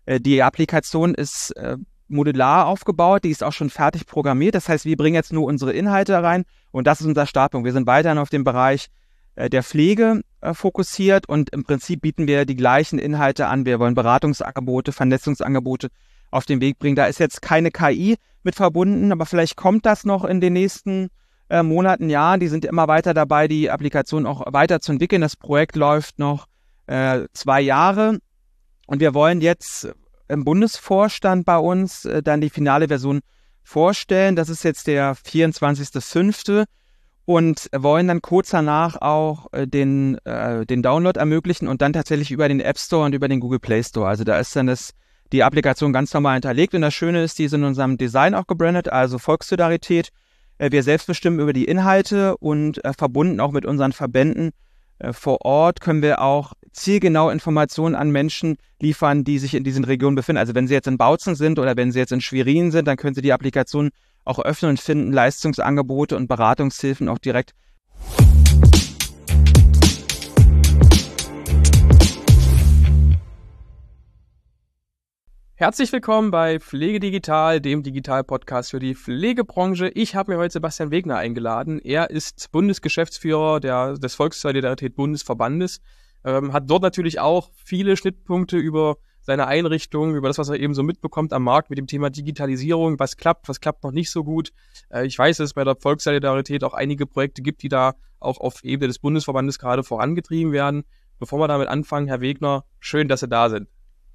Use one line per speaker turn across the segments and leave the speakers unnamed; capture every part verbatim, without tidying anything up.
Äh, die Applikation ist äh, modular aufgebaut, die ist auch schon fertig programmiert. Das heißt, wir bringen jetzt nur unsere Inhalte rein und das ist unser Startpunkt. Wir sind weiterhin auf dem Bereich äh, der Pflege äh, fokussiert und im Prinzip bieten wir die gleichen Inhalte an. Wir wollen Beratungsangebote, Vernetzungsangebote auf den Weg bringen. Da ist jetzt keine K I mit verbunden, aber vielleicht kommt das noch in den nächsten äh, Monaten, Jahren. Die sind immer weiter dabei, die Applikation auch weiterzuentwickeln. Das Projekt läuft noch äh, zwei Jahre und wir wollen jetzt im Bundesvorstand bei uns äh, dann die finale Version vorstellen. Das ist jetzt der vierundzwanzigster fünfte und wollen dann kurz danach auch äh, den, äh, den Download ermöglichen und dann tatsächlich über den App Store und über den Google Play Store. Also da ist dann das, die Applikation ganz normal hinterlegt und das Schöne ist, die ist in unserem Design auch gebrandet, also Volkssolidarität. Äh, wir selbst bestimmen über die Inhalte und äh, verbunden auch mit unseren Verbänden äh, vor Ort können wir auch zielgenaue Informationen an Menschen liefern, die sich in diesen Regionen befinden. Also wenn Sie jetzt in Bautzen sind oder wenn Sie jetzt in Schwerin sind, dann können Sie die Applikation auch öffnen und finden Leistungsangebote und Beratungshilfen auch direkt.
Herzlich willkommen bei Pflege Digital, dem Digital-Podcast für die Pflegebranche. Ich habe mir heute Sebastian Wegner eingeladen. Er ist Bundesgeschäftsführer der, des Volkssolidarität-Bundesverbandes. Ähm, hat dort natürlich auch viele Schnittpunkte über seine Einrichtung, über das, was er eben so mitbekommt am Markt mit dem Thema Digitalisierung, was klappt, was klappt noch nicht so gut. Äh, ich weiß, dass es bei der Volkssolidarität auch einige Projekte gibt, die da auch auf Ebene des Bundesverbandes gerade vorangetrieben werden. Bevor wir damit anfangen, Herr Wegner, schön, dass Sie da sind.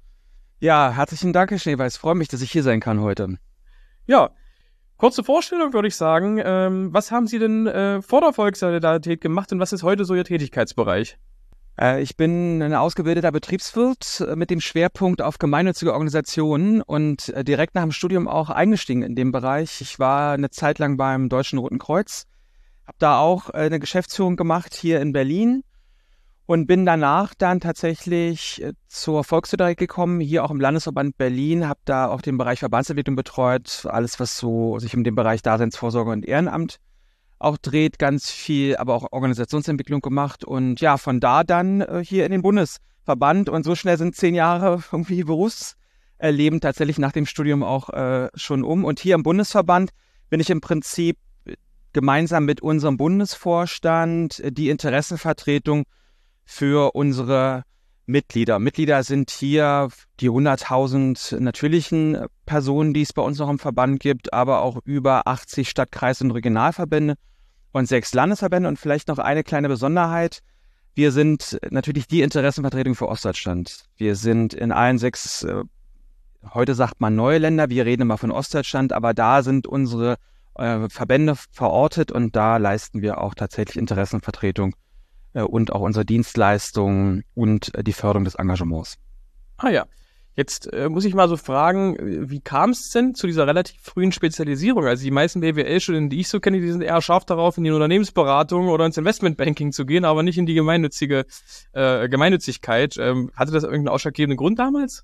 Ja, herzlichen Dank, Herr Schneeweiß. Freue mich, dass ich hier sein kann heute.
Ja, kurze Vorstellung würde ich sagen. Ähm, was haben Sie denn äh, vor der Volkssolidarität gemacht und was ist heute so Ihr Tätigkeitsbereich?
Ich bin ein ausgebildeter Betriebswirt mit dem Schwerpunkt auf gemeinnützige Organisationen und direkt nach dem Studium auch eingestiegen in dem Bereich. Ich war eine Zeit lang beim Deutschen Roten Kreuz, habe da auch eine Geschäftsführung gemacht hier in Berlin und bin danach dann tatsächlich zur Volkssolidarität gekommen, hier auch im Landesverband Berlin, habe da auch den Bereich Verbandsentwicklung betreut, alles was so sich um den Bereich Daseinsvorsorge und Ehrenamt auch dreht, ganz viel, aber auch Organisationsentwicklung gemacht und ja, von da dann äh, hier in den Bundesverband und so schnell sind zehn Jahre irgendwie Berufsleben tatsächlich nach dem Studium auch äh, schon um und hier im Bundesverband bin ich im Prinzip gemeinsam mit unserem Bundesvorstand äh, die Interessenvertretung für unsere Mitglieder. Mitglieder sind hier die hunderttausend natürlichen Personen, die es bei uns noch im Verband gibt, aber auch über achtzig Stadt-, Kreis- und Regionalverbände und sechs Landesverbände. Und vielleicht noch eine kleine Besonderheit. Wir sind natürlich die Interessenvertretung für Ostdeutschland. Wir sind in allen sechs, äh, heute sagt man neue Länder, wir reden immer von Ostdeutschland, aber da sind unsere äh, Verbände verortet und da leisten wir auch tatsächlich Interessenvertretung und auch unsere Dienstleistungen und die Förderung des Engagements.
Ah ja, jetzt äh, muss ich mal so fragen, wie kam es denn zu dieser relativ frühen Spezialisierung? Also die meisten B W L-Studenten, die ich so kenne, die sind eher scharf darauf, in die Unternehmensberatung oder ins Investmentbanking zu gehen, aber nicht in die gemeinnützige äh, Gemeinnützigkeit. Ähm, hatte das irgendeinen ausschlaggebenden Grund damals?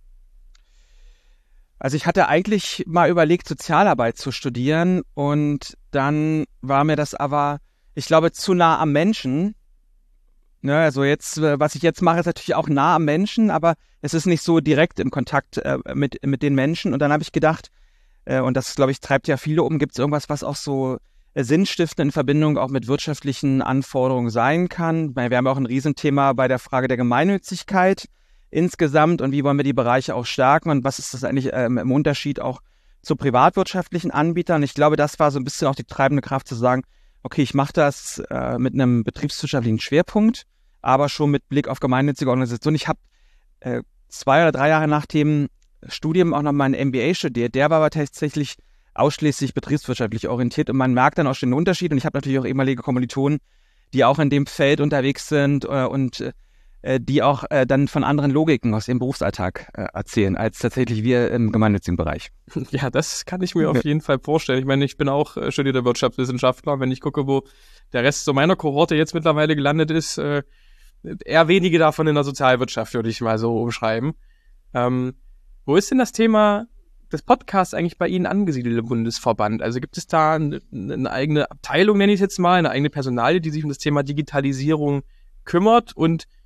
Also ich hatte eigentlich mal überlegt, Sozialarbeit zu studieren und dann war mir das aber, ich glaube, zu nah am Menschen. Ja, also jetzt, was ich jetzt mache, ist natürlich auch nah am Menschen, aber es ist nicht so direkt im Kontakt äh, mit, mit den Menschen. Und dann habe ich gedacht, äh, und das, glaube ich, treibt ja viele um, gibt es irgendwas, was auch so äh, sinnstiftend in Verbindung auch mit wirtschaftlichen Anforderungen sein kann. Wir haben ja auch ein Riesenthema bei der Frage der Gemeinnützigkeit insgesamt und wie wollen wir die Bereiche auch stärken und was ist das eigentlich äh, im Unterschied auch zu privatwirtschaftlichen Anbietern. Ich glaube, das war so ein bisschen auch die treibende Kraft zu sagen, okay, ich mache das äh, mit einem betriebswirtschaftlichen Schwerpunkt, aber schon mit Blick auf gemeinnützige Organisationen. Ich habe äh, zwei oder drei Jahre nach dem Studium auch noch meinen M B A studiert. Der war aber tatsächlich ausschließlich betriebswirtschaftlich orientiert und man merkt dann auch schon den Unterschied. Und ich habe natürlich auch ehemalige Kommilitonen, die auch in dem Feld unterwegs sind äh, und äh, die auch äh, dann von anderen Logiken aus ihrem Berufsalltag äh, erzählen, als tatsächlich wir im gemeinnützigen Bereich.
Ja, das kann ich mir auf jeden Fall vorstellen. Ich meine, ich bin auch äh, studierter Wirtschaftswissenschaftler. Wenn ich gucke, wo der Rest so meiner Kohorte jetzt mittlerweile gelandet ist, äh, eher wenige davon in der Sozialwirtschaft, würde ich mal so umschreiben. Ähm, wo ist denn das Thema des Podcasts eigentlich bei Ihnen angesiedelt im Bundesverband? Also gibt es da eine, eine eigene Abteilung, nenne ich es jetzt mal, eine eigene Personalie, die sich um das Thema Digitalisierung kümmert? Und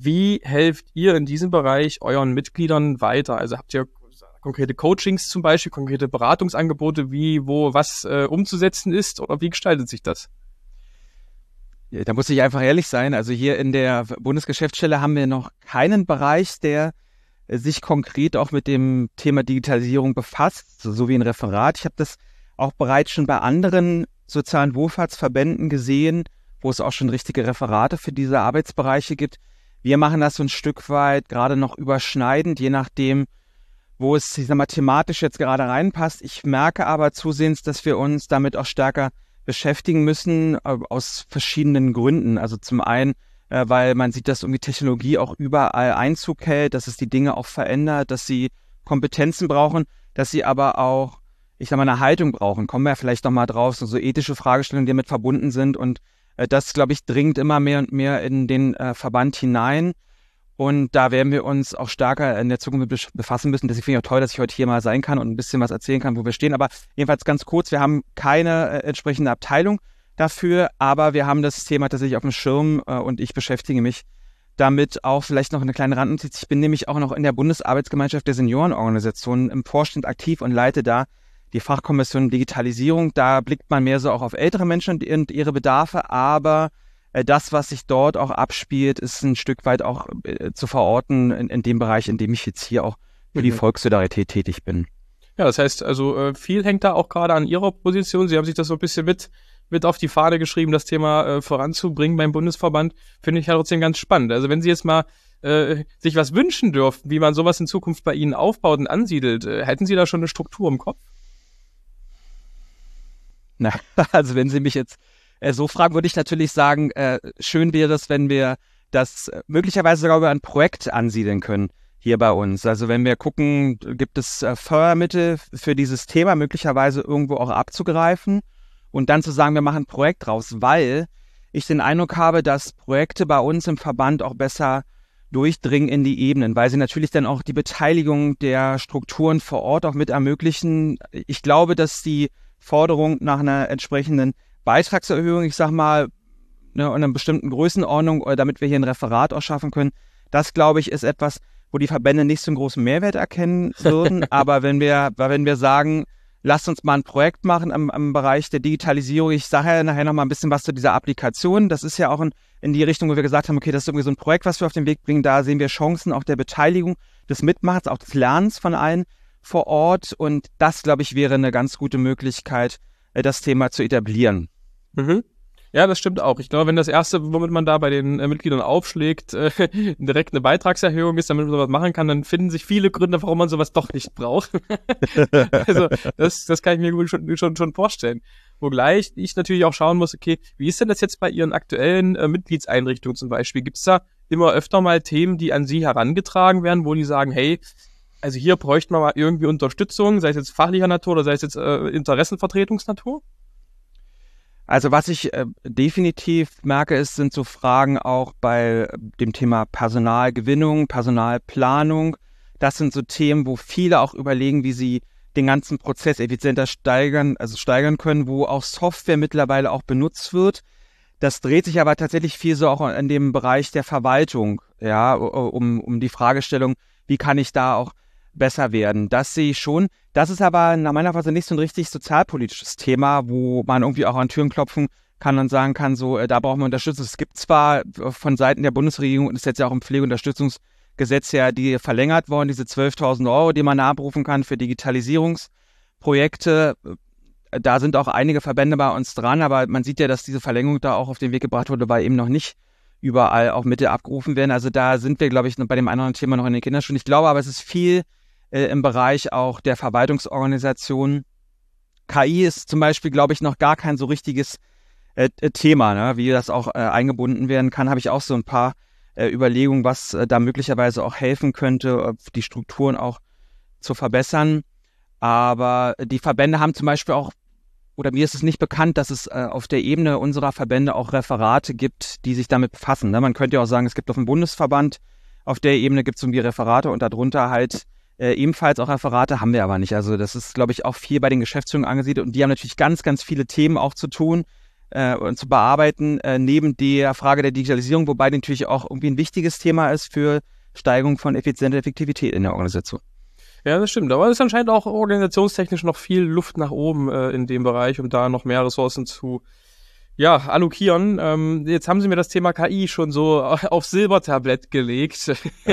Wie helft ihr in diesem Bereich euren Mitgliedern weiter? Also habt ihr konkrete Coachings zum Beispiel, konkrete Beratungsangebote, wie, wo, was äh, umzusetzen ist, oder wie gestaltet sich das?
Ja, da muss ich einfach ehrlich sein. Also hier in der Bundesgeschäftsstelle haben wir noch keinen Bereich, der äh, sich konkret auch mit dem Thema Digitalisierung befasst, so, so wie ein Referat. Ich habe das auch bereits schon bei anderen sozialen Wohlfahrtsverbänden gesehen, wo es auch schon richtige Referate für diese Arbeitsbereiche gibt. Wir machen das so ein Stück weit gerade noch überschneidend, je nachdem, wo es, ich sag mal, thematisch jetzt gerade reinpasst. Ich merke aber zusehends, dass wir uns damit auch stärker beschäftigen müssen, äh, aus verschiedenen Gründen. Also zum einen, äh, weil man sieht, dass irgendwie Technologie auch überall Einzug hält, dass es die Dinge auch verändert, dass sie Kompetenzen brauchen, dass sie aber auch, ich sag mal, eine Haltung brauchen. Kommen wir vielleicht noch mal drauf, so, so ethische Fragestellungen, die damit verbunden sind. Und äh, das, glaube ich, dringt immer mehr und mehr in den äh, Verband hinein. Und da werden wir uns auch stärker in der Zukunft befassen müssen. Deswegen finde ich auch toll, dass ich heute hier mal sein kann und ein bisschen was erzählen kann, wo wir stehen. Aber jedenfalls ganz kurz, wir haben keine äh, entsprechende Abteilung dafür, aber wir haben das Thema tatsächlich auf dem Schirm äh, und ich beschäftige mich damit. Auch vielleicht noch eine kleine Randnotiz. Ich bin nämlich auch noch in der Bundesarbeitsgemeinschaft der Seniorenorganisationen im Vorstand aktiv und leite da die Fachkommission Digitalisierung. Da blickt man mehr so auch auf ältere Menschen und, und ihre Bedarfe, aber das, was sich dort auch abspielt, ist ein Stück weit auch äh, zu verorten in, in dem Bereich, in dem ich jetzt hier auch für mhm. die Volkssolidarität tätig bin.
Ja, das heißt also, äh, viel hängt da auch gerade an Ihrer Position. Sie haben sich das so ein bisschen mit, mit auf die Fahne geschrieben, das Thema äh, voranzubringen beim Bundesverband. Finde ich ja trotzdem ganz spannend. Also wenn Sie jetzt mal äh, sich was wünschen dürften, wie man sowas in Zukunft bei Ihnen aufbaut und ansiedelt, äh, hätten Sie da schon eine Struktur im Kopf?
Na, also wenn Sie mich jetzt so fragen, würde ich natürlich sagen, äh, schön wäre es, wenn wir das möglicherweise sogar über ein Projekt ansiedeln können hier bei uns. Also wenn wir gucken, gibt es äh, Fördermittel für dieses Thema möglicherweise irgendwo auch abzugreifen und dann zu sagen, wir machen ein Projekt draus, weil ich den Eindruck habe, dass Projekte bei uns im Verband auch besser durchdringen in die Ebenen, weil sie natürlich dann auch die Beteiligung der Strukturen vor Ort auch mit ermöglichen. Ich glaube, dass die Forderung nach einer entsprechenden Beitragserhöhung, ich sag mal, ne, in einer bestimmten Größenordnung, oder damit wir hier ein Referat auch schaffen können, das, glaube ich, ist etwas, wo die Verbände nicht so einen großen Mehrwert erkennen würden. Aber wenn wir, wenn wir sagen, lasst uns mal ein Projekt machen am, am Bereich der Digitalisierung, ich sage ja nachher noch mal ein bisschen was zu dieser Applikation. Das ist ja auch in, in die Richtung, wo wir gesagt haben, okay, das ist irgendwie so ein Projekt, was wir auf den Weg bringen. Da sehen wir Chancen auch der Beteiligung, des Mitmachens, auch des Lernens von allen vor Ort. Und das, glaube ich, wäre eine ganz gute Möglichkeit, das Thema zu etablieren.
Mhm. Ja, das stimmt auch. Ich glaube, wenn das Erste, womit man da bei den äh, Mitgliedern aufschlägt, äh, direkt eine Beitragserhöhung ist, damit man sowas machen kann, dann finden sich viele Gründe, warum man sowas doch nicht braucht. Also das, das kann ich mir gut schon, schon, schon vorstellen. Wogleich ich natürlich auch schauen muss, okay, wie ist denn das jetzt bei Ihren aktuellen äh, Mitgliedseinrichtungen zum Beispiel? Gibt es da immer öfter mal Themen, die an Sie herangetragen werden, wo die sagen, hey, also hier bräuchten wir mal irgendwie Unterstützung, sei es jetzt fachlicher Natur oder sei es jetzt äh, Interessenvertretungsnatur?
Also was ich äh, definitiv merke, ist, sind so Fragen auch bei dem Thema Personalgewinnung, Personalplanung. Das sind so Themen, wo viele auch überlegen, wie sie den ganzen Prozess effizienter steigern, also steigern können, wo auch Software mittlerweile auch benutzt wird. Das dreht sich aber tatsächlich viel so auch in dem Bereich der Verwaltung, ja, um, um die Fragestellung, wie kann ich da auch besser werden. Das sehe ich schon. Das ist aber nach meiner Weise nicht so ein richtig sozialpolitisches Thema, wo man irgendwie auch an Türen klopfen kann und sagen kann, so, äh, da brauchen wir Unterstützung. Es gibt zwar von Seiten der Bundesregierung, und ist jetzt ja auch im Pflegeunterstützungsgesetz ja die verlängert worden, diese zwölftausend Euro, die man abrufen kann für Digitalisierungsprojekte. Da sind auch einige Verbände bei uns dran, aber man sieht ja, dass diese Verlängerung da auch auf den Weg gebracht wurde, weil eben noch nicht überall auch Mittel abgerufen werden. Also da sind wir, glaube ich, bei dem anderen Thema noch in den Kinderschuhen. Ich glaube aber, es ist viel äh, im Bereich auch der Verwaltungsorganisation. K I ist zum Beispiel, glaube ich, noch gar kein so richtiges äh, Thema, ne? Wie das auch äh, eingebunden werden kann, habe ich auch so ein paar äh, Überlegungen, was äh, da möglicherweise auch helfen könnte, die Strukturen auch zu verbessern. Aber die Verbände haben zum Beispiel auch, oder mir ist es nicht bekannt, dass es äh, auf der Ebene unserer Verbände auch Referate gibt, die sich damit befassen. Ne? Man könnte ja auch sagen, es gibt auf dem Bundesverband, auf der Ebene gibt es irgendwie Referate und darunter halt äh, ebenfalls auch Referate, haben wir aber nicht. Also das ist, glaube ich, auch viel bei den Geschäftsführungen angesiedelt und die haben natürlich ganz, ganz viele Themen auch zu tun, äh, und zu bearbeiten, äh, neben der Frage der Digitalisierung, wobei die natürlich auch irgendwie ein wichtiges Thema ist für Steigerung von Effizienz und Effektivität in der Organisation.
Ja, das stimmt. Aber es ist anscheinend auch organisationstechnisch noch viel Luft nach oben äh, in dem Bereich, um da noch mehr Ressourcen zu ja, allokieren. Ähm, jetzt haben Sie mir das Thema K I schon so auf Silbertablett gelegt.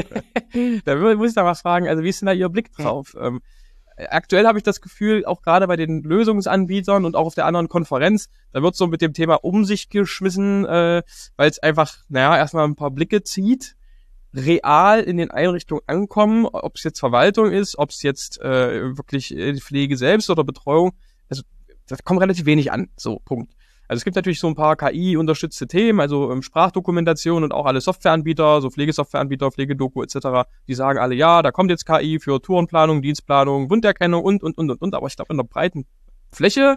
Da muss ich da mal fragen, also wie ist denn da Ihr Blick drauf? Mhm. Ähm, aktuell habe ich das Gefühl, auch gerade bei den Lösungsanbietern und auch auf der anderen Konferenz, da wird so mit dem Thema um sich geschmissen, äh, weil es einfach, naja, erstmal ein paar Blicke zieht, real in den Einrichtungen ankommen, ob es jetzt Verwaltung ist, ob es jetzt äh, wirklich die Pflege selbst oder Betreuung, also das kommt relativ wenig an, so, Punkt. Also es gibt natürlich so ein paar K I-unterstützte Themen, also ähm, Sprachdokumentation und auch alle Softwareanbieter, so Pflegesoftwareanbieter, Pflegedoku et cetera, die sagen alle, ja, da kommt jetzt K I für Tourenplanung, Dienstplanung, Wunderkennung und, und, und, und, und, aber ich glaube in der breiten Fläche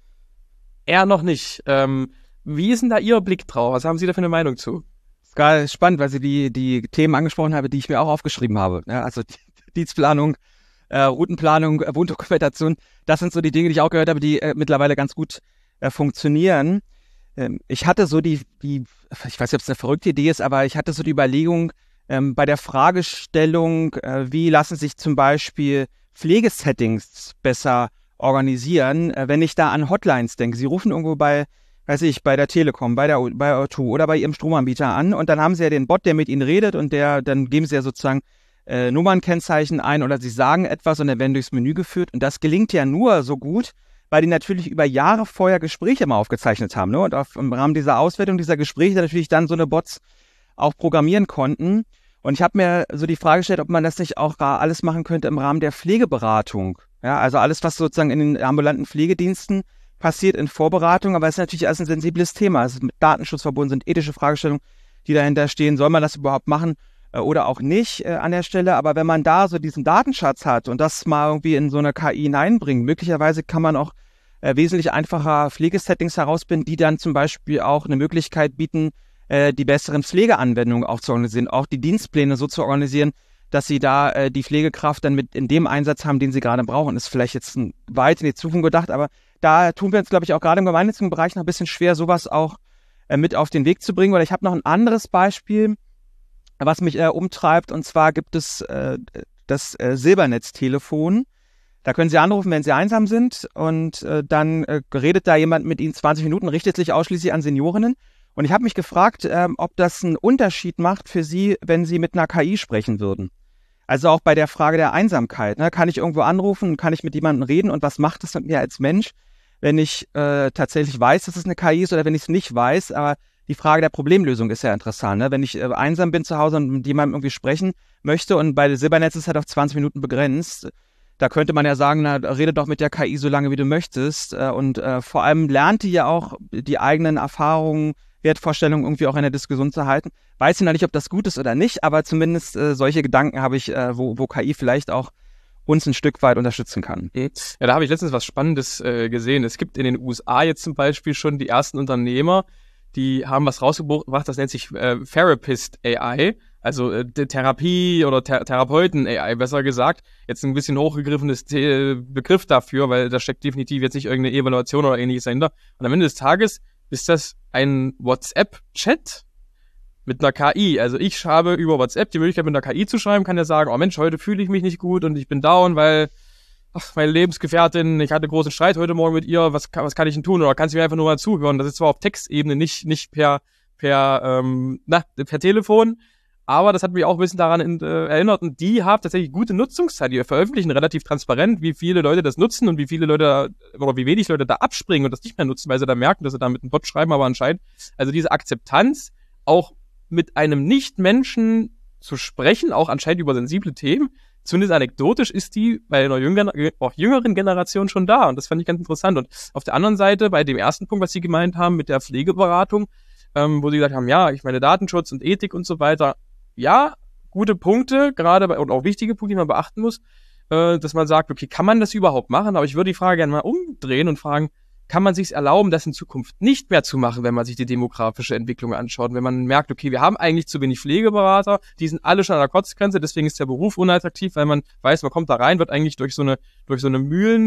eher noch nicht. Ähm, wie ist denn da Ihr Blick drauf? Was haben Sie da für eine Meinung zu?
Das ist gerade spannend, weil Sie die, die Themen angesprochen haben, die ich mir auch aufgeschrieben habe. Ja, also die Dienstplanung, äh, Routenplanung, äh, Wohndokumentation, das sind so die Dinge, die ich auch gehört habe, die äh, mittlerweile ganz gut funktionieren. Ich hatte so die, die, ich weiß nicht, ob es eine verrückte Idee ist, aber ich hatte so die Überlegung, ähm, bei der Fragestellung, äh, wie lassen sich zum Beispiel Pflegesettings besser organisieren, äh, wenn ich da an Hotlines denke. Sie rufen irgendwo bei, weiß ich, bei der Telekom, bei der bei O zwei oder bei Ihrem Stromanbieter an und dann haben Sie ja den Bot, der mit Ihnen redet und der, dann geben Sie ja sozusagen äh, Nummernkennzeichen ein oder Sie sagen etwas und dann werden durchs Menü geführt und das gelingt ja nur so gut, weil die natürlich über Jahre vorher Gespräche mal aufgezeichnet haben, ne? Und auf, im Rahmen dieser Auswertung dieser Gespräche natürlich dann so eine Bots auch programmieren konnten. Und ich habe mir so die Frage gestellt, ob man das nicht auch alles machen könnte im Rahmen der Pflegeberatung. Ja, also alles, was sozusagen in den ambulanten Pflegediensten passiert in Vorberatung, aber es ist natürlich alles ein sensibles Thema. Es ist mit Datenschutz verbunden, sind ethische Fragestellungen, die dahinter stehen. Soll man das überhaupt machen äh, oder auch nicht äh, an der Stelle? Aber wenn man da so diesen Datenschatz hat und das mal irgendwie in so eine K I hineinbringt, möglicherweise kann man auch äh, wesentlich einfacher Pflegesettings herausbinden, die dann zum Beispiel auch eine Möglichkeit bieten, äh, die besseren Pflegeanwendungen auch zu organisieren, auch die Dienstpläne so zu organisieren, dass sie da äh, die Pflegekraft dann mit in dem Einsatz haben, den sie gerade brauchen. Ist vielleicht jetzt ein, weit in die Zukunft gedacht, aber da tun wir uns, glaube ich, auch gerade im gemeinnützigen Bereich noch ein bisschen schwer, sowas auch äh, mit auf den Weg zu bringen. Oder ich habe noch ein anderes Beispiel, was mich äh, umtreibt, und zwar gibt es äh, das äh, Silbernetztelefon. Da können Sie anrufen, wenn Sie einsam sind, und äh, dann äh, redet da jemand mit Ihnen zwanzig Minuten, richtet sich ausschließlich an Seniorinnen. Und ich habe mich gefragt, äh, ob das einen Unterschied macht für Sie, wenn Sie mit einer K I sprechen würden. Also auch bei der Frage der Einsamkeit. Ne? Kann ich irgendwo anrufen, kann ich mit jemandem reden, und was macht das mit mir als Mensch, wenn ich äh, tatsächlich weiß, dass es eine K I ist, oder wenn ich es nicht weiß? Aber die Frage der Problemlösung ist ja interessant. Ne? Wenn ich äh, einsam bin zu Hause und mit jemandem irgendwie sprechen möchte, und bei der Silbernetz ist halt auf zwanzig Minuten begrenzt, da könnte man ja sagen, na, rede doch mit der K I so lange, wie du möchtest. Äh, und äh, vor allem lernt die ja auch die eigenen Erfahrungen, Wertvorstellungen irgendwie auch in der Diskussion zu halten. Weiß ich noch nicht, ob das gut ist oder nicht, aber zumindest äh, solche Gedanken habe ich, äh, wo, wo K I vielleicht auch uns ein Stück weit unterstützen kann.
Ja, da habe ich letztens was Spannendes äh, gesehen. Es gibt in den U S A jetzt zum Beispiel schon die ersten Unternehmer, die haben was rausgebracht, das nennt sich äh, Therapist A I, also äh, Therapie oder Thera- Therapeuten A I, besser gesagt. Jetzt ein bisschen hochgegriffenes The- Begriff dafür, weil da steckt definitiv jetzt nicht irgendeine Evaluation oder ähnliches dahinter. Und am Ende des Tages ist das ein WhatsApp-Chat mit einer K I. Also ich habe über WhatsApp die Möglichkeit, mit einer K I zu schreiben, kann ja sagen, oh Mensch, heute fühle ich mich nicht gut und ich bin down, weil ach, meine Lebensgefährtin, ich hatte großen Streit heute Morgen mit ihr, was, was kann ich denn tun? Oder kann sie mir einfach nur mal zuhören? Das ist zwar auf Textebene, nicht, nicht per, per, ähm, na, per Telefon, aber das hat mich auch ein bisschen daran in, äh, erinnert, und die haben tatsächlich gute Nutzungszeit. Die veröffentlichen relativ transparent, wie viele Leute das nutzen und wie viele Leute oder wie wenig Leute da abspringen und das nicht mehr nutzen, weil sie da merken, dass sie da mit einem Bot schreiben, aber anscheinend, also diese Akzeptanz, auch mit einem Nicht-Menschen zu sprechen, auch anscheinend über sensible Themen, zumindest anekdotisch ist die bei einer jüngeren, auch jüngeren Generation schon da, und das fand ich ganz interessant. Und auf der anderen Seite, bei dem ersten Punkt, was Sie gemeint haben mit der Pflegeberatung, ähm, wo Sie gesagt haben, ja, ich meine Datenschutz und Ethik und so weiter, ja, gute Punkte, gerade bei, und auch wichtige Punkte, die man beachten muss, äh, dass man sagt, okay, kann man das überhaupt machen? Aber ich würde die Frage gerne mal umdrehen und fragen, kann man sich erlauben, das in Zukunft nicht mehr zu machen, wenn man sich die demografische Entwicklung anschaut, wenn man merkt, okay, wir haben eigentlich zu wenig Pflegeberater, die sind alle schon an der Kotzgrenze, deswegen ist der Beruf unattraktiv, weil man weiß, man kommt da rein, wird eigentlich durch so eine durch so eine Mühlen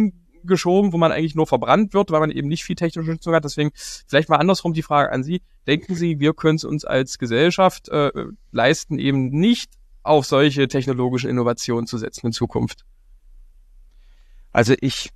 geschoben, wo man eigentlich nur verbrannt wird, weil man eben nicht viel technische Nutzung hat. Deswegen vielleicht mal andersrum die Frage an Sie. Denken Sie, wir können es uns als Gesellschaft äh, leisten, eben nicht auf solche technologischen Innovationen zu setzen in Zukunft?
Also ich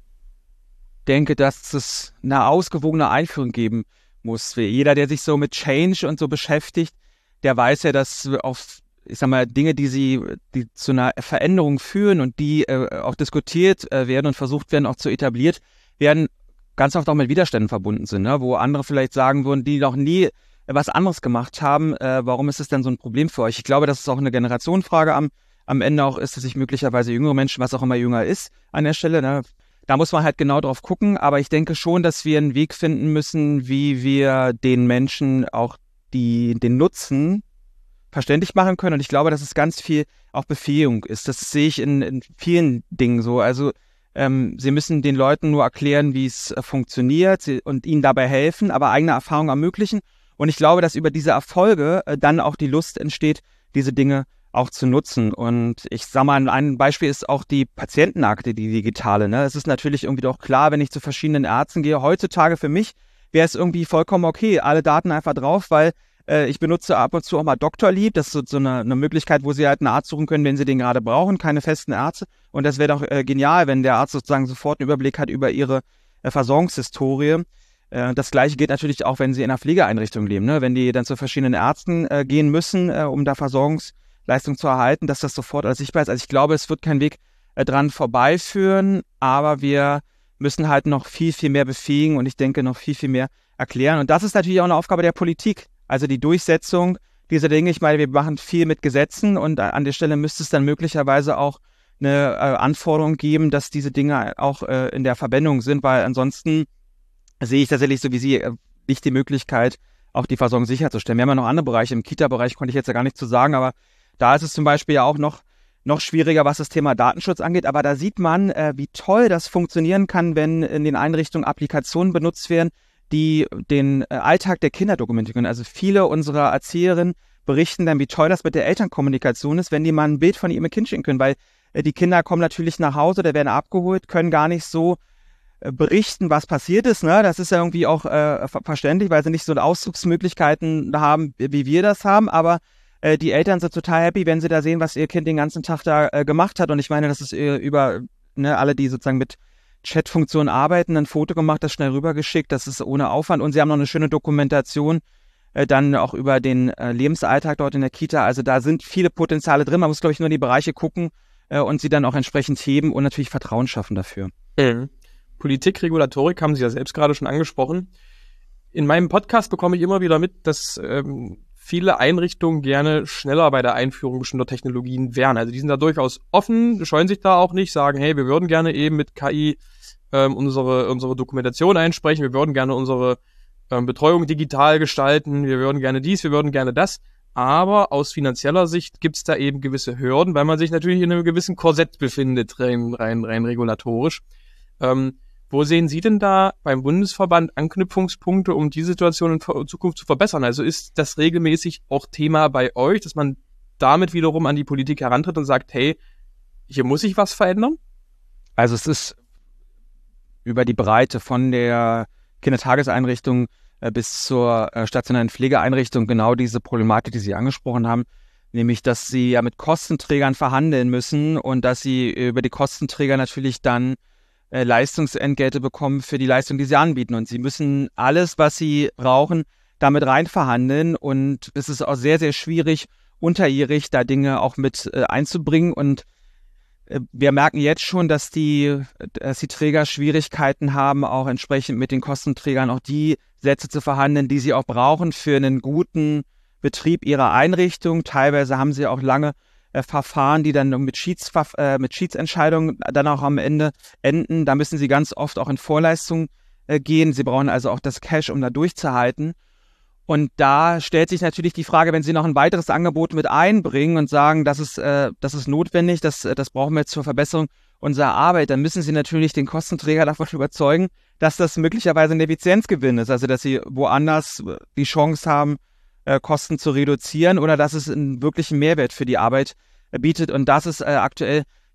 denke, dass es eine ausgewogene Einführung geben muss. Jeder, der sich so mit Change und so beschäftigt, der weiß ja, dass auf, ich sag mal, Dinge, die sie, die zu einer Veränderung führen und die äh, auch diskutiert äh, werden und versucht werden, auch zu etabliert werden, ganz oft auch mit Widerständen verbunden sind, ne? Wo andere vielleicht sagen würden, die noch nie was anderes gemacht haben, äh, warum ist es denn so ein Problem für euch? Ich glaube, dass es auch eine Generationenfrage am, am Ende auch ist, dass sich möglicherweise jüngere Menschen, was auch immer jünger ist, an der Stelle, ne? Da muss man halt genau drauf gucken, aber ich denke schon, dass wir einen Weg finden müssen, wie wir den Menschen auch die, den Nutzen verständlich machen können. Und ich glaube, dass es ganz viel auch Befähigung ist. Das sehe ich in, in vielen Dingen so. Also ähm, sie müssen den Leuten nur erklären, wie es äh, funktioniert sie, und ihnen dabei helfen, aber eigene Erfahrungen ermöglichen. Und ich glaube, dass über diese Erfolge äh, dann auch die Lust entsteht, diese Dinge auch zu nutzen. Und ich sage mal, ein Beispiel ist auch die Patientenakte, die digitale. Ne? Es ist natürlich irgendwie doch klar, wenn ich zu verschiedenen Ärzten gehe. Heutzutage für mich wäre es irgendwie vollkommen okay, alle Daten einfach drauf, weil äh, ich benutze ab und zu auch mal Doktorlieb. Das ist so, so eine, eine Möglichkeit, wo Sie halt einen Arzt suchen können, wenn Sie den gerade brauchen, keine festen Ärzte. Und das wäre doch äh, genial, wenn der Arzt sozusagen sofort einen Überblick hat über Ihre äh, Versorgungshistorie. Äh, das Gleiche gilt natürlich auch, wenn Sie in einer Pflegeeinrichtung leben. Ne? Wenn die dann zu verschiedenen Ärzten äh, gehen müssen, äh, um da Versorgungs Leistung zu erhalten, dass das sofort als sichtbar ist. Also ich glaube, es wird kein Weg äh, dran vorbeiführen, aber wir müssen halt noch viel, viel mehr befähigen und ich denke noch viel, viel mehr erklären. Und das ist natürlich auch eine Aufgabe der Politik, also die Durchsetzung dieser Dinge. Ich meine, wir machen viel mit Gesetzen und an der Stelle müsste es dann möglicherweise auch eine äh, Anforderung geben, dass diese Dinge auch äh, in der Verwendung sind, weil ansonsten sehe ich tatsächlich so wie Sie äh, nicht die Möglichkeit, auch die Versorgung sicherzustellen. Wir haben ja noch andere Bereiche, im Kita-Bereich konnte ich jetzt ja gar nichts zu sagen, aber da ist es zum Beispiel ja auch noch, noch schwieriger, was das Thema Datenschutz angeht. Aber da sieht man, äh, wie toll das funktionieren kann, wenn in den Einrichtungen Applikationen benutzt werden, die den äh, Alltag der Kinder dokumentieren können. Also viele unserer Erzieherinnen berichten dann, wie toll das mit der Elternkommunikation ist, wenn die mal ein Bild von ihrem Kind schicken können. Weil äh, die Kinder kommen natürlich nach Hause, da werden abgeholt, können gar nicht so äh, berichten, was passiert ist. Ne? Das ist ja irgendwie auch äh, ver- verständlich, weil sie nicht so Ausdrucksmöglichkeiten haben, wie wir das haben. Aber die Eltern sind total happy, wenn sie da sehen, was ihr Kind den ganzen Tag da äh, gemacht hat. Und ich meine, das ist äh, über ne, alle, die sozusagen mit Chatfunktionen arbeiten, ein Foto gemacht, das schnell rübergeschickt. Das ist ohne Aufwand. Und sie haben noch eine schöne Dokumentation äh, dann auch über den äh, Lebensalltag dort in der Kita. Also da sind viele Potenziale drin. Man muss, glaube ich, nur in die Bereiche gucken äh, und sie dann auch entsprechend heben und natürlich Vertrauen schaffen dafür.
Mhm. Politik, Regulatorik haben Sie ja selbst gerade schon angesprochen. In meinem Podcast bekomme ich immer wieder mit, dass ähm, viele Einrichtungen gerne schneller bei der Einführung bestimmter Technologien wären. Also die sind da durchaus offen, scheuen sich da auch nicht, sagen, hey, wir würden gerne eben mit K I ähm, unsere, unsere Dokumentation einsprechen, wir würden gerne unsere ähm, Betreuung digital gestalten, wir würden gerne dies, wir würden gerne das. Aber aus finanzieller Sicht gibt es da eben gewisse Hürden, weil man sich natürlich in einem gewissen Korsett befindet, rein, rein, rein regulatorisch. Ähm, Wo sehen Sie denn da beim Bundesverband Anknüpfungspunkte, um die Situation in Zukunft zu verbessern? Also ist das regelmäßig auch Thema bei euch, dass man damit wiederum an die Politik herantritt und sagt, hey, hier muss sich was verändern?
Also es ist über die Breite von der Kindertageseinrichtung äh, bis zur äh, stationären Pflegeeinrichtung genau diese Problematik, die Sie angesprochen haben, nämlich, dass sie ja mit Kostenträgern verhandeln müssen und dass sie über die Kostenträger natürlich dann äh, Leistungsentgelte bekommen für die Leistung, die sie anbieten. Und sie müssen alles, was sie brauchen, damit rein verhandeln. Und es ist auch sehr, sehr schwierig, unterjährig da Dinge auch mit äh, einzubringen. Und äh, wir merken jetzt schon, dass die, dass die Träger Schwierigkeiten haben, auch entsprechend mit den Kostenträgern auch die Sätze zu verhandeln, die sie auch brauchen für einen guten Betrieb ihrer Einrichtung. Teilweise haben sie auch lange äh, Verfahren, die dann mit, Schieds, äh, mit Schiedsentscheidungen dann auch am Ende enden. Da müssen sie ganz oft auch in Vorleistung äh, gehen. Sie brauchen also auch das Cash, um da durchzuhalten. Und da stellt sich natürlich die Frage, wenn Sie noch ein weiteres Angebot mit einbringen und sagen, das ist, äh, das ist notwendig, das, das brauchen wir jetzt zur Verbesserung unserer Arbeit, dann müssen Sie natürlich den Kostenträger davon überzeugen, dass das möglicherweise ein Effizienzgewinn ist, also dass Sie woanders die Chance haben, äh, Kosten zu reduzieren oder dass es einen wirklichen Mehrwert für die Arbeit äh, bietet. Und das ist äh, aktuell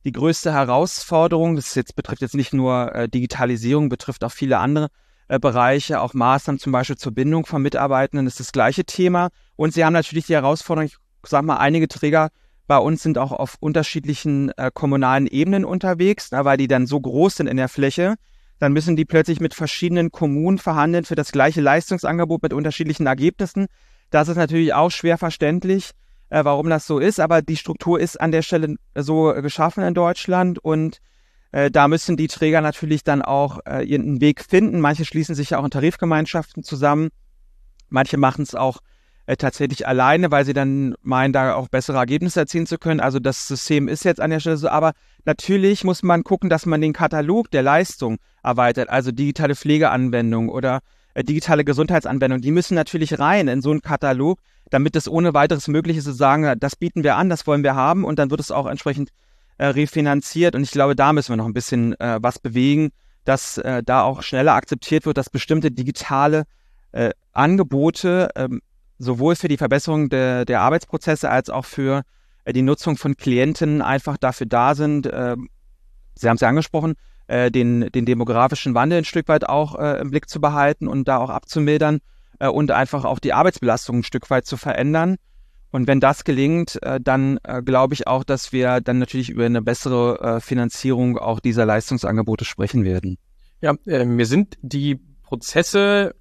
die größte Herausforderung. Das jetzt, betrifft jetzt nicht nur äh, Digitalisierung, betrifft auch viele andere äh, Bereiche, auch Maßnahmen zum Beispiel zur Bindung von Mitarbeitenden, das ist das gleiche Thema. Und sie haben natürlich die Herausforderung, ich sage mal, einige Träger bei uns sind auch auf unterschiedlichen äh, kommunalen Ebenen unterwegs, na, weil die dann so groß sind in der Fläche. Dann müssen die plötzlich mit verschiedenen Kommunen verhandeln für das gleiche Leistungsangebot mit unterschiedlichen Ergebnissen. Das ist natürlich auch schwer verständlich, äh, warum das so ist, aber die Struktur ist an der Stelle so geschaffen in Deutschland und äh, da müssen die Träger natürlich dann auch äh, ihren Weg finden. Manche schließen sich ja auch in Tarifgemeinschaften zusammen, manche machen es auch äh, tatsächlich alleine, weil sie dann meinen, da auch bessere Ergebnisse erzielen zu können. Also das System ist jetzt an der Stelle so, aber natürlich muss man gucken, dass man den Katalog der Leistung erweitert, also digitale Pflegeanwendungen oder äh, digitale Gesundheitsanwendungen, die müssen natürlich rein in so einen Katalog, damit es ohne weiteres möglich ist zu sagen, das bieten wir an, das wollen wir haben und dann wird es auch entsprechend äh, refinanziert und ich glaube, da müssen wir noch ein bisschen äh, was bewegen, dass äh, da auch schneller akzeptiert wird, dass bestimmte digitale äh, Angebote ähm, sowohl für die Verbesserung de, der Arbeitsprozesse als auch für äh, die Nutzung von Klienten einfach dafür da sind, äh, Sie haben es ja angesprochen, äh, den, den demografischen Wandel ein Stück weit auch äh, im Blick zu behalten und da auch abzumildern äh, und einfach auch die Arbeitsbelastung ein Stück weit zu verändern. Und wenn das gelingt, äh, dann äh, glaube ich auch, dass wir dann natürlich über eine bessere äh, Finanzierung auch dieser Leistungsangebote sprechen werden.
Ja, äh, mir sind die Prozesse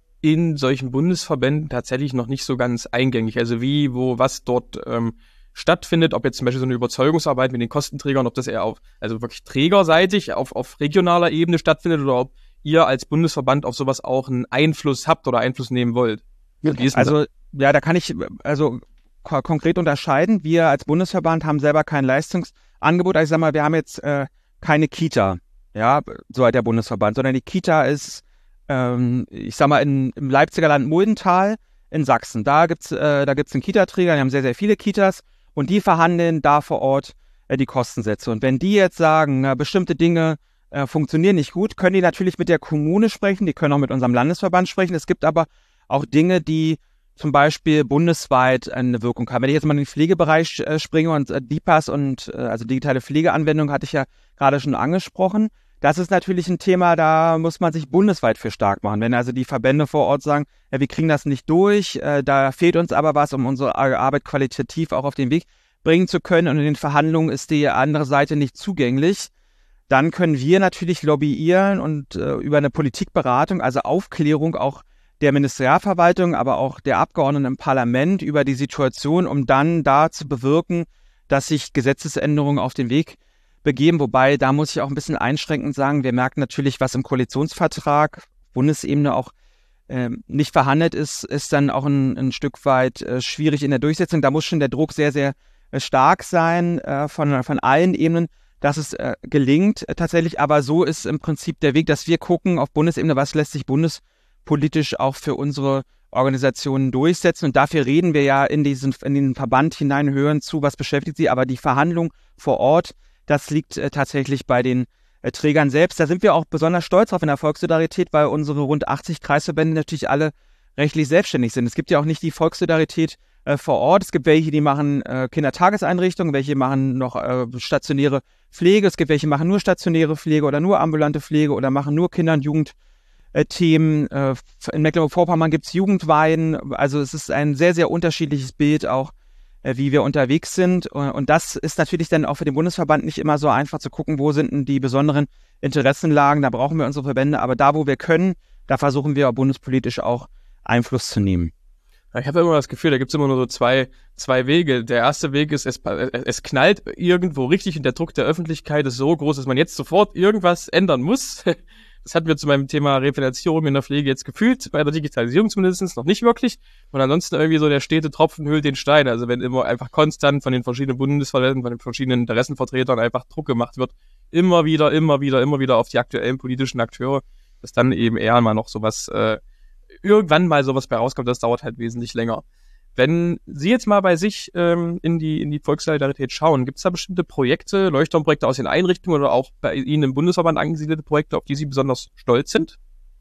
in solchen Bundesverbänden tatsächlich noch nicht so ganz eingängig. Also wie, wo, was dort ähm, stattfindet, ob jetzt zum Beispiel so eine Überzeugungsarbeit mit den Kostenträgern, ob das eher auf, also wirklich trägerseitig auf, auf regionaler Ebene stattfindet oder ob ihr als Bundesverband auf sowas auch einen Einfluss habt oder Einfluss nehmen wollt.
Also, ja, da kann ich also ko- konkret unterscheiden. Wir als Bundesverband haben selber kein Leistungsangebot. Also ich sag mal, wir haben jetzt äh, keine Kita, ja, so halt der Bundesverband, sondern die Kita ist, ähm, ich sag mal, in, im Leipziger Land Muldental in Sachsen. Da gibt's, äh, da gibt's einen Kita-Träger, die haben sehr, sehr viele Kitas und die verhandeln da vor Ort äh, die Kostensätze. Und wenn die jetzt sagen, na, bestimmte Dinge äh, funktionieren nicht gut, können die natürlich mit der Kommune sprechen, die können auch mit unserem Landesverband sprechen. Es gibt aber auch Dinge, die zum Beispiel bundesweit eine Wirkung haben. Wenn ich jetzt mal in den Pflegebereich äh, springe und äh, D I P A S und äh, also digitale Pflegeanwendung hatte ich ja gerade schon angesprochen, das ist natürlich ein Thema, da muss man sich bundesweit für stark machen. Wenn also die Verbände vor Ort sagen, ja, wir kriegen das nicht durch, äh, da fehlt uns aber was, um unsere Arbeit qualitativ auch auf den Weg bringen zu können und in den Verhandlungen ist die andere Seite nicht zugänglich, dann können wir natürlich lobbyieren und äh, über eine Politikberatung, also Aufklärung auch der Ministerialverwaltung, aber auch der Abgeordneten im Parlament über die Situation, um dann da zu bewirken, dass sich Gesetzesänderungen auf den Weg begeben. Wobei, da muss ich auch ein bisschen einschränkend sagen, wir merken natürlich, was im Koalitionsvertrag Bundesebene auch äh, nicht verhandelt ist, ist dann auch ein, ein Stück weit äh, schwierig in der Durchsetzung. Da muss schon der Druck sehr, sehr äh, stark sein äh, von, von allen Ebenen, dass es äh, gelingt äh, tatsächlich. Aber so ist im Prinzip der Weg, dass wir gucken auf Bundesebene, was lässt sich bundespolitisch auch für unsere Organisationen durchsetzen. Und dafür reden wir ja in diesen, in den Verband hinein, hören zu, was beschäftigt sie. Aber die Verhandlung vor Ort, das liegt äh, tatsächlich bei den äh, Trägern selbst. Da sind wir auch besonders stolz drauf in der Volkssolidarität, weil unsere rund achtzig Kreisverbände natürlich alle rechtlich selbstständig sind. Es gibt ja auch nicht die Volkssolidarität äh, vor Ort. Es gibt welche, die machen äh, Kindertageseinrichtungen, welche machen noch äh, stationäre Pflege. Es gibt welche, die machen nur stationäre Pflege oder nur ambulante Pflege oder machen nur Kinder- und Jugendthemen. Äh, in Mecklenburg-Vorpommern gibt es Jugendweihen. Also es ist ein sehr, sehr unterschiedliches Bild auch, wie wir unterwegs sind. Und das ist natürlich dann auch für den Bundesverband nicht immer so einfach zu gucken, wo sind denn die besonderen Interessenlagen. Da brauchen wir unsere Verbände. Aber da, wo wir können, da versuchen wir bundespolitisch auch Einfluss zu nehmen.
Ich habe immer das Gefühl, da gibt's immer nur so zwei zwei Wege. Der erste Weg ist, es, es knallt irgendwo richtig und der Druck der Öffentlichkeit ist so groß, dass man jetzt sofort irgendwas ändern muss. Das hatten wir zu meinem Thema Refinanzierung in der Pflege jetzt gefühlt, bei der Digitalisierung zumindest noch nicht wirklich. Und ansonsten irgendwie so der stete Tropfen höhlt den Stein. Also wenn immer einfach konstant von den verschiedenen Bundesverbänden, von den verschiedenen Interessenvertretern einfach Druck gemacht wird, immer wieder, immer wieder, immer wieder auf die aktuellen politischen Akteure, dass dann eben eher mal noch sowas, äh, irgendwann mal sowas bei rauskommt, das dauert halt wesentlich länger. Wenn Sie jetzt mal bei sich ähm, in die in die Volkssolidarität schauen, gibt es da bestimmte Projekte, Leuchtturmprojekte aus den Einrichtungen oder auch bei Ihnen im Bundesverband angesiedelte Projekte, auf die Sie besonders stolz sind?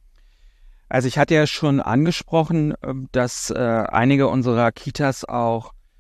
Also ich hatte ja schon angesprochen, dass äh, einige unserer Kitas auch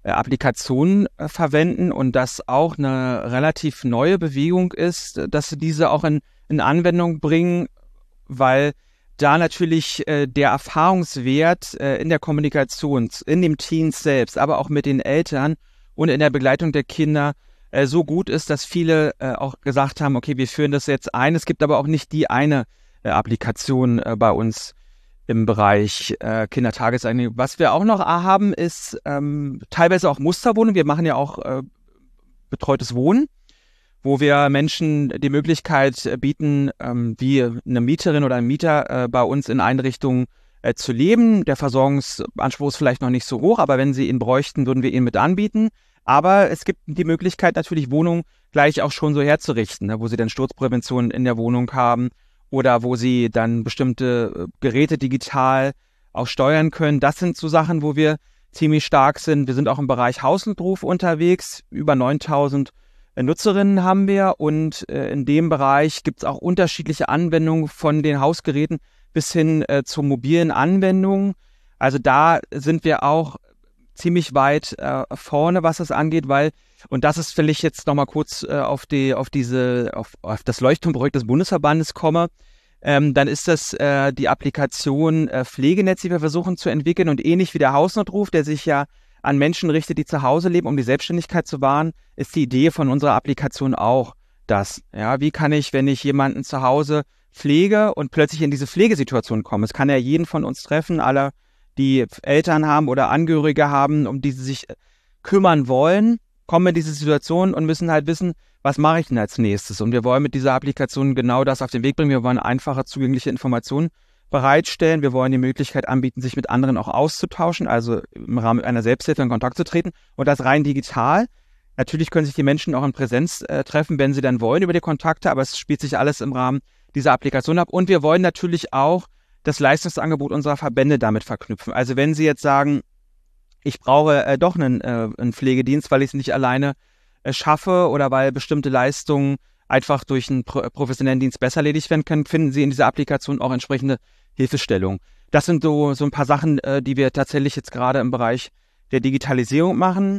äh, Applikationen äh, verwenden und das auch eine relativ neue Bewegung ist, dass sie diese auch in, in Anwendung bringen, weil da natürlich äh, der Erfahrungswert äh, in der Kommunikation, in dem Teens selbst, aber auch mit den Eltern und in der Begleitung der Kinder äh, so gut ist, dass viele äh, auch gesagt haben, okay, wir führen das jetzt ein. Es gibt aber auch nicht die eine äh, Applikation äh, bei uns im Bereich äh, Kindertageseinrichtung. Was wir auch noch haben, ist ähm, teilweise auch Musterwohnung. Wir machen ja auch äh, betreutes Wohnen, wo wir Menschen die Möglichkeit bieten, ähm, wie eine Mieterin oder ein Mieter äh, bei uns in Einrichtungen äh, zu leben. Der Versorgungsanspruch ist vielleicht noch nicht so hoch, aber wenn sie ihn bräuchten, würden wir ihn mit anbieten. Aber es gibt die Möglichkeit natürlich, Wohnungen gleich auch schon so herzurichten, ne, wo sie dann Sturzprävention in der Wohnung haben oder wo sie dann bestimmte Geräte digital auch steuern können. Das sind so Sachen, wo wir ziemlich stark sind. Wir sind auch im Bereich Hausnotruf unterwegs, über neuntausend Nutzerinnen haben wir und äh, in dem Bereich gibt es auch unterschiedliche Anwendungen von den Hausgeräten bis hin äh, zu mobilen Anwendungen. Also da sind wir auch ziemlich weit äh, vorne, was das angeht, weil, und das ist, wenn ich jetzt nochmal kurz äh, auf die, auf diese, auf, auf das Leuchtturmprojekt des Bundesverbandes komme, ähm, dann ist das äh, die Applikation äh, Pflegenetz, die wir versuchen zu entwickeln und ähnlich wie der Hausnotruf, der sich ja an Menschen richtet, die zu Hause leben, um die Selbstständigkeit zu wahren, ist die Idee von unserer Applikation auch das. Ja, wie kann ich, wenn ich jemanden zu Hause pflege und plötzlich in diese Pflegesituation komme? Es kann ja jeden von uns treffen, alle, die Eltern haben oder Angehörige haben, um die sie sich kümmern wollen, kommen in diese Situation und müssen halt wissen, was mache ich denn als nächstes? Und wir wollen mit dieser Applikation genau das auf den Weg bringen. Wir wollen einfache, zugängliche Informationen bereitstellen. Wir wollen die Möglichkeit anbieten, sich mit anderen auch auszutauschen, also im Rahmen einer Selbsthilfe in Kontakt zu treten und das rein digital. Natürlich können sich die Menschen auch in Präsenz äh, treffen, wenn sie dann wollen über die Kontakte, aber es spielt sich alles im Rahmen dieser Applikation ab. Und wir wollen natürlich auch das Leistungsangebot unserer Verbände damit verknüpfen. Also wenn Sie jetzt sagen, ich brauche äh, doch einen, äh, einen Pflegedienst, weil ich es nicht alleine äh, schaffe oder weil bestimmte Leistungen einfach durch einen pro- professionellen Dienst besser erledigt werden können, finden Sie in dieser Applikation auch entsprechende Hilfestellung. Das sind so, so ein paar Sachen, äh, die wir tatsächlich jetzt gerade im Bereich der Digitalisierung machen.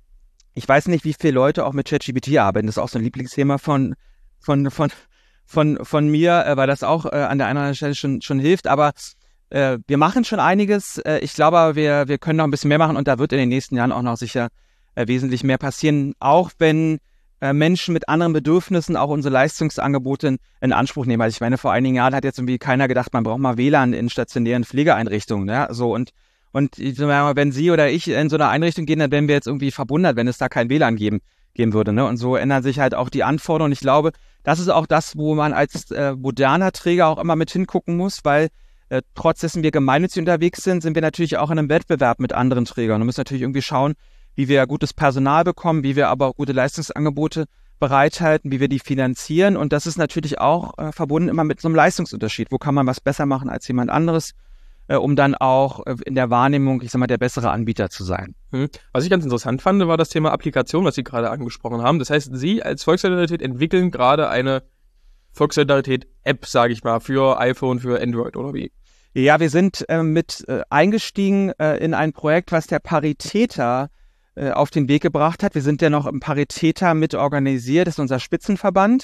Ich weiß nicht, wie viele Leute auch mit ChatGPT arbeiten. Das ist auch so ein Lieblingsthema von, von, von, von, von mir, äh, weil das auch äh, an der einen oder anderen Stelle schon, schon hilft. Aber äh, wir machen schon einiges. Äh, ich glaube, wir, wir können noch ein bisschen mehr machen und da wird in den nächsten Jahren auch noch sicher äh, wesentlich mehr passieren. Auch wenn äh, Menschen mit anderen Bedürfnissen auch unsere Leistungsangebote in, in Anspruch nehmen. Also ich meine, vor einigen Jahren hat jetzt irgendwie keiner gedacht, man braucht mal W L A N in stationären Pflegeeinrichtungen. Ja? So und Und wenn Sie oder ich in so eine Einrichtung gehen, dann wären wir jetzt irgendwie verwundert, wenn es da kein W L A N geben, geben würde. Ne? Und so ändern sich halt auch die Anforderungen. Ich glaube, das ist auch das, wo man als äh, moderner Träger auch immer mit hingucken muss, weil äh, trotz dessen wir gemeinnützig unterwegs sind, sind wir natürlich auch in einem Wettbewerb mit anderen Trägern und müssen natürlich irgendwie schauen, wie wir gutes Personal bekommen, wie wir aber auch gute Leistungsangebote bereithalten, wie wir die finanzieren. Und das ist natürlich auch äh, verbunden immer mit so einem Leistungsunterschied. Wo kann man was besser machen als jemand anderes? Um dann auch in der Wahrnehmung, ich sag mal, der bessere Anbieter zu sein.
Was ich ganz interessant fand, war das Thema Applikation, was Sie gerade angesprochen haben. Das heißt, Sie als Volkssolidarität entwickeln gerade eine Volkssolidarität-App, sage ich mal, für iPhone, für Android oder wie?
Ja, wir sind äh, mit äh, eingestiegen äh, in ein Projekt, was der Paritäter äh, auf den Weg gebracht hat. Wir sind ja noch im Paritäter mit organisiert, das ist unser Spitzenverband.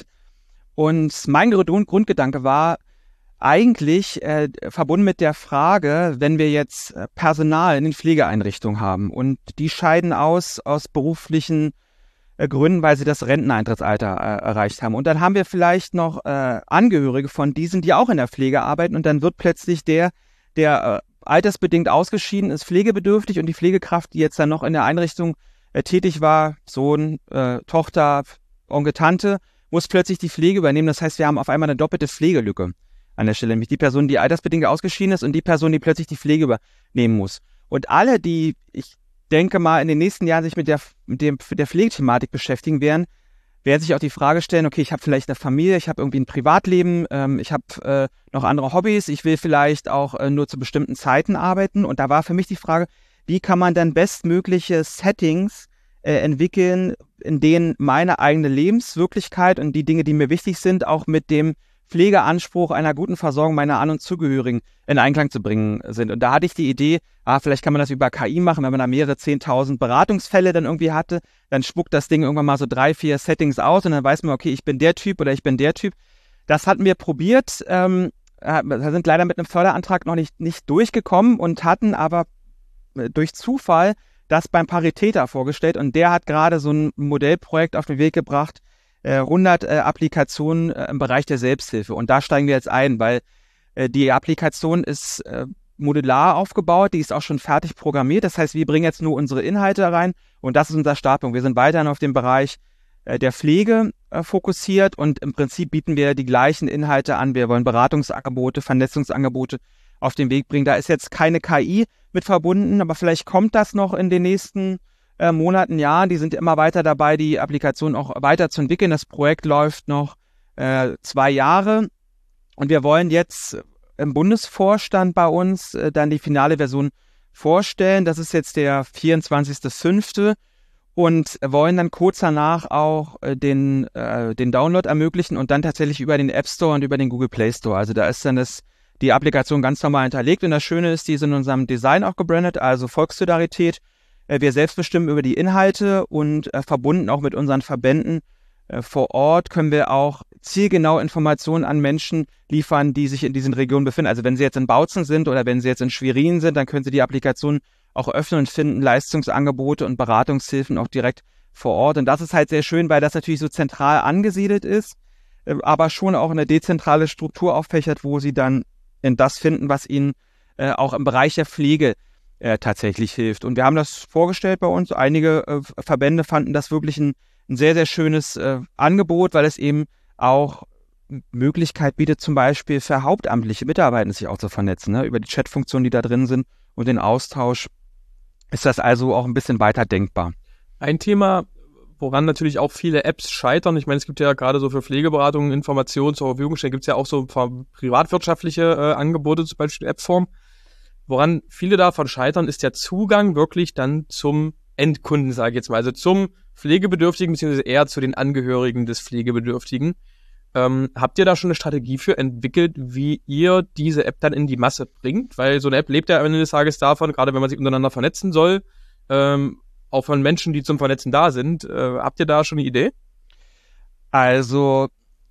Und mein Grund- Grundgedanke war, eigentlich äh, verbunden mit der Frage, wenn wir jetzt äh, Personal in den Pflegeeinrichtungen haben und die scheiden aus aus beruflichen äh, Gründen, weil sie das Renteneintrittsalter äh, erreicht haben. Und dann haben wir vielleicht noch äh, Angehörige von diesen, die auch in der Pflege arbeiten und dann wird plötzlich der, der äh, altersbedingt ausgeschieden ist, pflegebedürftig und die Pflegekraft, die jetzt dann noch in der Einrichtung äh, tätig war, Sohn, äh, Tochter, Onkel, Tante, muss plötzlich die Pflege übernehmen. Das heißt, wir haben auf einmal eine doppelte Pflegelücke an der Stelle, nämlich die Person, die altersbedingt ausgeschieden ist und die Person, die plötzlich die Pflege übernehmen muss. Und alle, die, ich denke mal, in den nächsten Jahren sich mit der, mit dem, der Pflegethematik beschäftigen werden, werden sich auch die Frage stellen, okay, ich habe vielleicht eine Familie, ich habe irgendwie ein Privatleben, ähm, ich habe äh, noch andere Hobbys, ich will vielleicht auch äh, nur zu bestimmten Zeiten arbeiten. Und da war für mich die Frage, wie kann man dann bestmögliche Settings äh, entwickeln, in denen meine eigene Lebenswirklichkeit und die Dinge, die mir wichtig sind, auch mit dem Pflegeanspruch einer guten Versorgung meiner An- und Zugehörigen in Einklang zu bringen sind. Und da hatte ich die Idee, ah, vielleicht kann man das über K I machen, wenn man da mehrere zehntausend Beratungsfälle dann irgendwie hatte, dann spuckt das Ding irgendwann mal so drei, vier Settings aus und dann weiß man, okay, ich bin der Typ oder ich bin der Typ. Das hatten wir probiert, ähm, wir sind leider mit einem Förderantrag noch nicht, nicht durchgekommen und hatten aber durch Zufall das beim Paritäter vorgestellt und der hat gerade so ein Modellprojekt auf den Weg gebracht, hundert äh, Applikationen äh, im Bereich der Selbsthilfe. Und da steigen wir jetzt ein, weil äh, die Applikation ist äh, modular aufgebaut, die ist auch schon fertig programmiert. Das heißt, wir bringen jetzt nur unsere Inhalte rein und das ist unser Startpunkt. Wir sind weiterhin auf dem Bereich äh, der Pflege äh, fokussiert und im Prinzip bieten wir die gleichen Inhalte an. Wir wollen Beratungsangebote, Vernetzungsangebote auf den Weg bringen. Da ist jetzt keine K I mit verbunden, aber vielleicht kommt das noch in den nächsten Äh, Monaten, Jahren. Die sind immer weiter dabei, die Applikation auch weiterzuentwickeln. Das Projekt läuft noch äh, zwei Jahre und wir wollen jetzt im Bundesvorstand bei uns äh, dann die finale Version vorstellen. Das ist jetzt der vierundzwanzigster fünfte und wollen dann kurz danach auch äh, den, äh, den Download ermöglichen und dann tatsächlich über den App Store und über den Google Play Store. Also da ist dann das, die Applikation ganz normal hinterlegt und das Schöne ist, die ist in unserem Design auch gebrandet, also Volkssolidarität. Wir selbst bestimmen über die Inhalte und äh, verbunden auch mit unseren Verbänden äh, vor Ort können wir auch zielgenau Informationen an Menschen liefern, die sich in diesen Regionen befinden. Also wenn Sie jetzt in Bautzen sind oder wenn Sie jetzt in Schwerin sind, dann können Sie die Applikation auch öffnen und finden Leistungsangebote und Beratungshilfen auch direkt vor Ort. Und das ist halt sehr schön, weil das natürlich so zentral angesiedelt ist, äh, aber schon auch eine dezentrale Struktur auffächert, wo Sie dann in das finden, was Ihnen äh, auch im Bereich der Pflege Äh, tatsächlich hilft. Und wir haben das vorgestellt bei uns. Einige äh, Verbände fanden das wirklich ein, ein sehr, sehr schönes äh, Angebot, weil es eben auch Möglichkeit bietet, zum Beispiel für hauptamtliche Mitarbeiter sich auch zu vernetzen. Ne? Über die Chatfunktionen, die da drin sind und den Austausch ist das also auch ein bisschen weiter denkbar.
Ein Thema, woran natürlich auch viele Apps scheitern. Ich meine, es gibt ja gerade so für Pflegeberatungen Informationen zur Verfügung stellen, gibt es ja auch so privatwirtschaftliche äh, Angebote, zum Beispiel Appform. Woran viele davon scheitern, ist der Zugang wirklich dann zum Endkunden, sage ich jetzt mal, also zum Pflegebedürftigen, beziehungsweise eher zu den Angehörigen des Pflegebedürftigen. Ähm, habt ihr da schon eine Strategie für entwickelt, wie ihr diese App dann in die Masse bringt? Weil so eine App lebt ja am Ende des Tages davon, gerade wenn man sich untereinander vernetzen soll, ähm, auch von Menschen, die zum Vernetzen da sind. Äh, habt ihr da schon eine Idee?
Also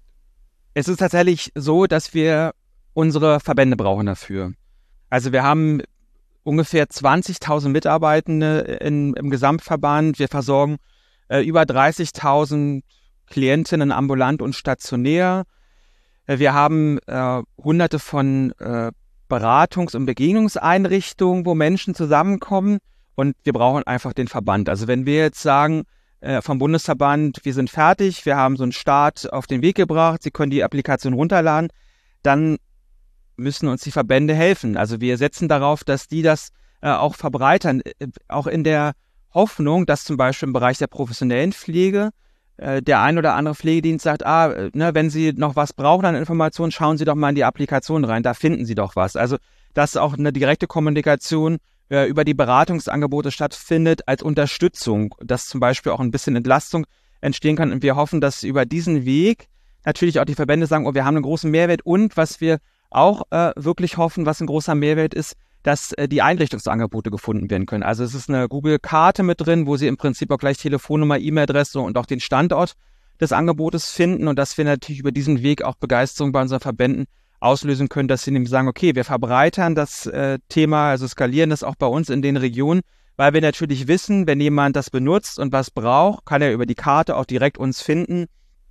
es ist tatsächlich so, dass wir unsere Verbände brauchen dafür. Also wir haben ungefähr zwanzigtausend Mitarbeitende in, im Gesamtverband. Wir versorgen äh, über dreißigtausend Klientinnen ambulant und stationär. Äh, wir haben äh, hunderte von äh, Beratungs- und Begegnungseinrichtungen, wo Menschen zusammenkommen und wir brauchen einfach den Verband. Also wenn wir jetzt sagen äh, vom Bundesverband, wir sind fertig, wir haben so einen Start auf den Weg gebracht, Sie können die Applikation runterladen, dann müssen uns die Verbände helfen. Also wir setzen darauf, dass die das äh, auch verbreitern, äh, auch in der Hoffnung, dass zum Beispiel im Bereich der professionellen Pflege äh, der ein oder andere Pflegedienst sagt, ah, äh, ne, wenn Sie noch was brauchen an Informationen, schauen Sie doch mal in die Applikation rein, da finden Sie doch was. Also dass auch eine direkte Kommunikation äh, über die Beratungsangebote stattfindet als Unterstützung, dass zum Beispiel auch ein bisschen Entlastung entstehen kann und wir hoffen, dass über diesen Weg natürlich auch die Verbände sagen, oh, wir haben einen großen Mehrwert und was wir auch äh, wirklich hoffen, was ein großer Mehrwert ist, dass äh, die Einrichtungsangebote gefunden werden können. Also es ist eine Google-Karte mit drin, wo Sie im Prinzip auch gleich Telefonnummer, E-Mail-Adresse und auch den Standort des Angebotes finden und dass wir natürlich über diesen Weg auch Begeisterung bei unseren Verbänden auslösen können, dass sie nämlich sagen, okay, wir verbreitern das äh, Thema, also skalieren das auch bei uns in den Regionen, weil wir natürlich wissen, wenn jemand das benutzt und was braucht, kann er über die Karte auch direkt uns finden.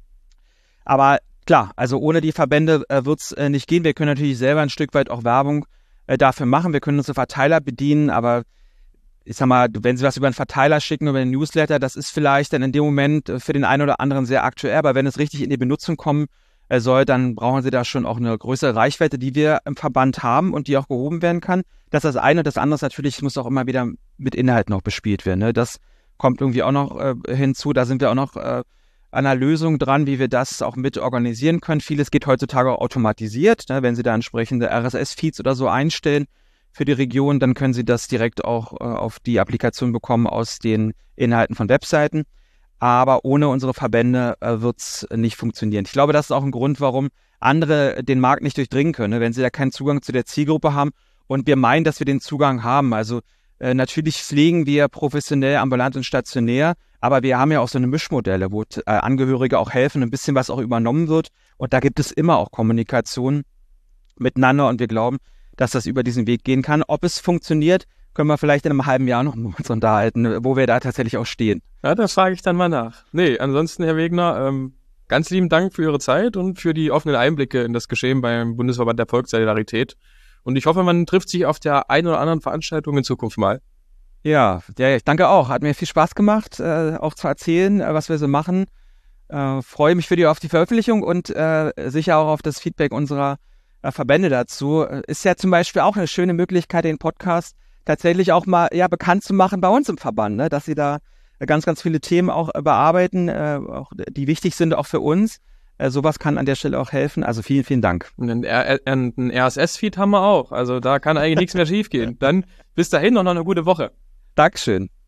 Aber klar, also ohne die Verbände äh, wird es äh, nicht gehen. Wir können natürlich selber ein Stück weit auch Werbung äh, dafür machen. Wir können unsere Verteiler bedienen, aber ich sag mal, wenn Sie was über einen Verteiler schicken, über einen Newsletter, das ist vielleicht dann in dem Moment äh, für den einen oder anderen sehr aktuell, aber wenn es richtig in die Benutzung kommen äh, soll, dann brauchen Sie da schon auch eine größere Reichweite, die wir im Verband haben und die auch gehoben werden kann. Das ist das eine. Das andere ist natürlich, muss auch immer wieder mit Inhalten noch bespielt werden. Ne? Das kommt irgendwie auch noch äh, hinzu. Da sind wir auch noch äh, an einer Lösung dran, wie wir das auch mit organisieren können. Vieles geht heutzutage auch automatisiert. Ne? Wenn Sie da entsprechende R S S-Feeds oder so einstellen für die Region, dann können Sie das direkt auch äh, auf die Applikation bekommen aus den Inhalten von Webseiten. aber ohne unsere Verbände äh, wird es nicht funktionieren. Ich glaube, das ist auch ein Grund, warum andere den Markt nicht durchdringen können, ne? Wenn sie da keinen Zugang zu der Zielgruppe haben und wir meinen, dass wir den Zugang haben. Also äh, natürlich pflegen wir professionell, ambulant und stationär, aber wir haben ja auch so eine Mischmodelle, wo äh, Angehörige auch helfen, ein bisschen was auch übernommen wird und da gibt es immer auch Kommunikation miteinander und wir glauben, dass das über diesen Weg gehen kann. Ob es funktioniert, können wir vielleicht in einem halben Jahr noch mit uns unterhalten, wo wir da tatsächlich auch stehen.
Ja, da frage ich dann mal nach. Nee, ansonsten, Herr Wegner, ähm, ganz lieben Dank für Ihre Zeit und für die offenen Einblicke in das Geschehen beim Bundesverband der Volkssolidarität. Und ich hoffe, man trifft sich auf der einen oder anderen Veranstaltung in Zukunft mal.
Ja, ja, ich danke auch. Hat mir viel Spaß gemacht, äh, auch zu erzählen, äh, was wir so machen. Äh, freue mich für die auf die Veröffentlichung und äh, sicher auch auf das Feedback unserer äh, Verbände dazu. Äh, ist ja zum Beispiel auch eine schöne Möglichkeit, den Podcast tatsächlich auch mal ja bekannt zu machen bei uns im Verband, ne? Dass sie da äh, ganz, ganz viele Themen auch äh, bearbeiten, äh, auch, die wichtig sind auch für uns. Äh, sowas kann an der Stelle auch helfen. Also vielen, vielen Dank.
Und einen R S S-Feed haben wir auch. Also da kann eigentlich nichts mehr schief gehen. Dann bis dahin noch, noch eine gute Woche.
Dankeschön.